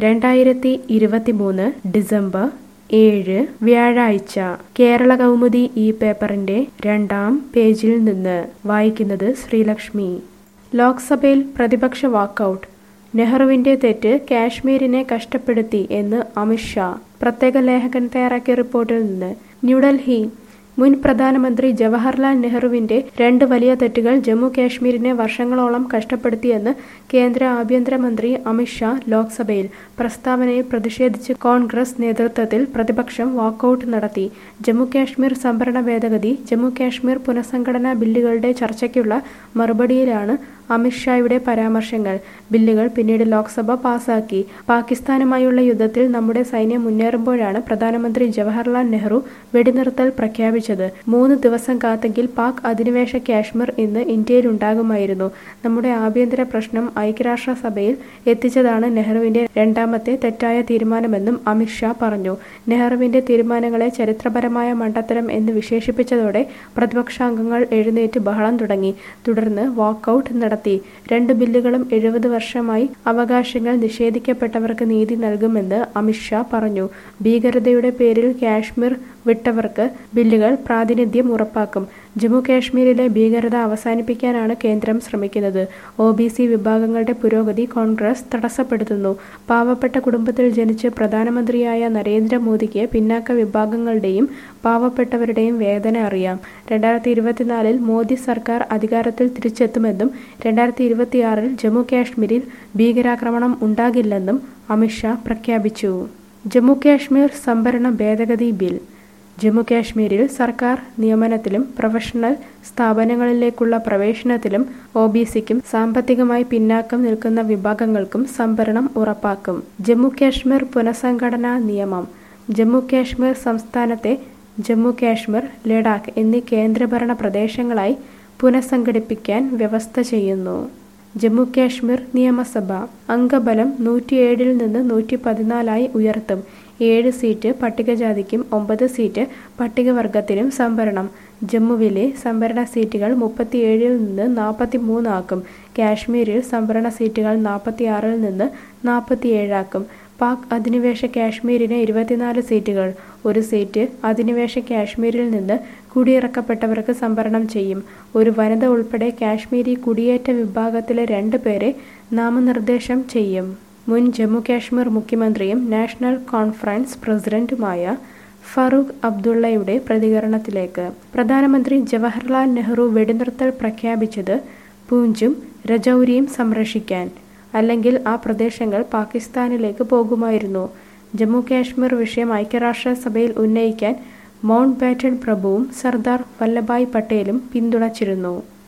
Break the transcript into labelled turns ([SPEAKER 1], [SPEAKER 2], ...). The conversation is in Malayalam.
[SPEAKER 1] 2023 ഡിസംബർ 7 വ്യാഴാഴ്ച കേരള കൗമുദി ഈ പേപ്പറിന്റെ 2-ാം പേജിൽ നിന്ന് വായിക്കുന്നത് ശ്രീലക്ഷ്മി. ലോക്സഭയിൽ പ്രതിപക്ഷ വാക്കൌട്ട്. നെഹ്റുവിന്റെ തെറ്റ് കാശ്മീരിനെ കഷ്ടപ്പെടുത്തി എന്ന് അമിത് ഷാ. പ്രത്യേക ലേഖകൻ തയ്യാറാക്കിയ റിപ്പോർട്ടിൽ നിന്ന് ന്യൂഡൽഹി. മുൻ പ്രധാനമന്ത്രി ജവഹർലാൽ നെഹ്റുവിന്റെ 2 വലിയ തെറ്റുകൾ ജമ്മു കാശ്മീരിനെ വർഷങ്ങളോളം കഷ്ടപ്പെടുത്തിയെന്ന് കേന്ദ്ര ആഭ്യന്തരമന്ത്രി അമിത് ഷാ ലോക്സഭയിൽ. പ്രസ്താവനയിൽ പ്രതിഷേധിച്ച് കോൺഗ്രസ് നേതൃത്വത്തിൽ പ്രതിപക്ഷം വാക്കൌട്ട് നടത്തി. ജമ്മു കാശ്മീർ സംവരണ ഭേദഗതി, ജമ്മു കാശ്മീർ പുനഃസംഘടനാ ബില്ലുകളുടെ ചർച്ചയ്ക്കുള്ള മറുപടിയിലാണ് അമിത് ഷായുടെ പരാമർശങ്ങൾ. ബില്ലുകൾ പിന്നീട് ലോക്സഭ പാസാക്കി. പാകിസ്ഥാനുമായുള്ള യുദ്ധത്തിൽ നമ്മുടെ സൈന്യം മുന്നേറുമ്പോഴാണ് പ്രധാനമന്ത്രി ജവഹർലാൽ നെഹ്റു വെടിനിർത്തൽ പ്രഖ്യാപിച്ചത്. 3 ദിവസം കാത്തെങ്കിൽ പാക് അധിനിവേശ കാശ്മീർ ഇന്ന് ഇന്ത്യയിലുണ്ടാകുമായിരുന്നു. നമ്മുടെ ആഭ്യന്തര പ്രശ്നം ഐക്യരാഷ്ട്രസഭയിൽ എത്തിച്ചതാണ് നെഹ്റുവിന്റെ 2ാമത്തെ തെറ്റായ തീരുമാനമെന്നും അമിത് ഷാ പറഞ്ഞു. നെഹ്റുവിന്റെ തീരുമാനങ്ങളെ ചരിത്രപരമായ മണ്ടത്തരം എന്ന് വിശേഷിപ്പിച്ചതോടെ പ്രതിപക്ഷാംഗങ്ങൾ എഴുന്നേറ്റ് ബഹളം തുടങ്ങി. തുടർന്ന് വാക്കൌട്ട് നടത്തി. 2 ബില്ലുകളും 70 വർഷമായി അവകാശങ്ങൾ നിഷേധിക്കപ്പെട്ടവർക്ക് നീതി നൽകുമെന്ന് അമിത് ഷാ പറഞ്ഞു. ഭീകരതയുടെ പേരിൽ കാശ്മീർ വിട്ടവർക്ക് ബില്ലുകൾ പ്രാതിനിധ്യം ഉറപ്പാക്കും. ജമ്മു കാശ്മീരിലെ ഭീകരത അവസാനിപ്പിക്കാനാണ് കേന്ദ്രം ശ്രമിക്കുന്നത്. OBC വിഭാഗങ്ങളുടെ പുരോഗതി കോൺഗ്രസ് തടസ്സപ്പെടുത്തുന്നു. പാവപ്പെട്ട കുടുംബത്തിൽ ജനിച്ച് പ്രധാനമന്ത്രിയായ നരേന്ദ്രമോദിക്ക് പിന്നാക്ക വിഭാഗങ്ങളുടെയും പാവപ്പെട്ടവരുടെയും വേദന അറിയാം. 2024 മോദി സർക്കാർ അധികാരത്തിൽ തിരിച്ചെത്തുമെന്നും 2026 ജമ്മു കാശ്മീരിൽ ഭീകരാക്രമണം ഉണ്ടാകില്ലെന്നും അമിത് ഷാ പ്രഖ്യാപിച്ചു. ജമ്മു കാശ്മീർ സംവരണ ഭേദഗതി ബിൽ. ജമ്മു കാശ്മീരിൽ സർക്കാർ നിയമനത്തിലും പ്രൊഫഷണൽ സ്ഥാപനങ്ങളിലേക്കുള്ള പ്രവേശനത്തിലും OBCക്കും സാമ്പത്തികമായി പിന്നാക്കം നിൽക്കുന്ന വിഭാഗങ്ങൾക്കും സംവരണം ഉറപ്പാക്കും. ജമ്മു കാശ്മീർ പുനഃസംഘടനാ നിയമം. ജമ്മു കാശ്മീർ സംസ്ഥാനത്തെ ജമ്മു കാശ്മീർ, ലഡാക്ക് എന്നീ കേന്ദ്രഭരണ പ്രദേശങ്ങളായി പുനഃസംഘടിപ്പിക്കാൻ വ്യവസ്ഥ ചെയ്യുന്നു. ജമ്മു കാശ്മീർ നിയമസഭ അംഗബലം 107-ൽ നിന്ന് 114-ആയി ഉയർത്തും. 7 സീറ്റ് പട്ടികജാതിക്കും 9 സീറ്റ് പട്ടികവർഗത്തിനും സംവരണം. ജമ്മുവിലെ സംവരണ സീറ്റുകൾ 37-ൽ നിന്ന് 43 ആക്കും. കാശ്മീരിൽ സംവരണ സീറ്റുകൾ 46-ൽ നിന്ന് 47 ആക്കും. പാക് അധിനിവേശ കാശ്മീരിന് 24 സീറ്റുകൾ. 1 സീറ്റ് അധിനിവേശ കാശ്മീരിൽ നിന്ന് കുടിയിറക്കപ്പെട്ടവർക്ക് സംവരണം ചെയ്യും. ഒരു വനിത ഉൾപ്പെടെ കാശ്മീരി കുടിയേറ്റ വിഭാഗത്തിലെ 2 പേരെ നാമനിർദ്ദേശം ചെയ്യും. മുൻ ജമ്മു കാശ്മീർ മുഖ്യമന്ത്രിയും നാഷണൽ കോൺഫറൻസ് പ്രസിഡന്റുമായ ഫറൂഖ് അബ്ദുള്ളയുടെ പ്രതികരണത്തിലേക്ക്. പ്രധാനമന്ത്രി ജവഹർലാൽ നെഹ്റു വെടിനിർത്തൽ പ്രഖ്യാപിച്ചത് പൂഞ്ചും രജൌരിയും സംരക്ഷിക്കാൻ. അല്ലെങ്കിൽ ആ പ്രദേശങ്ങൾ പാകിസ്ഥാനിലേക്ക് പോകുമായിരുന്നു. ജമ്മു കാശ്മീർ വിഷയം ഐക്യരാഷ്ട്രസഭയിൽ ഉന്നയിക്കാൻ മൗണ്ട് ബാറ്റൺ പ്രഭുവും സർദാർ വല്ലഭായ് പട്ടേലും പിന്തുണച്ചിരുന്നു.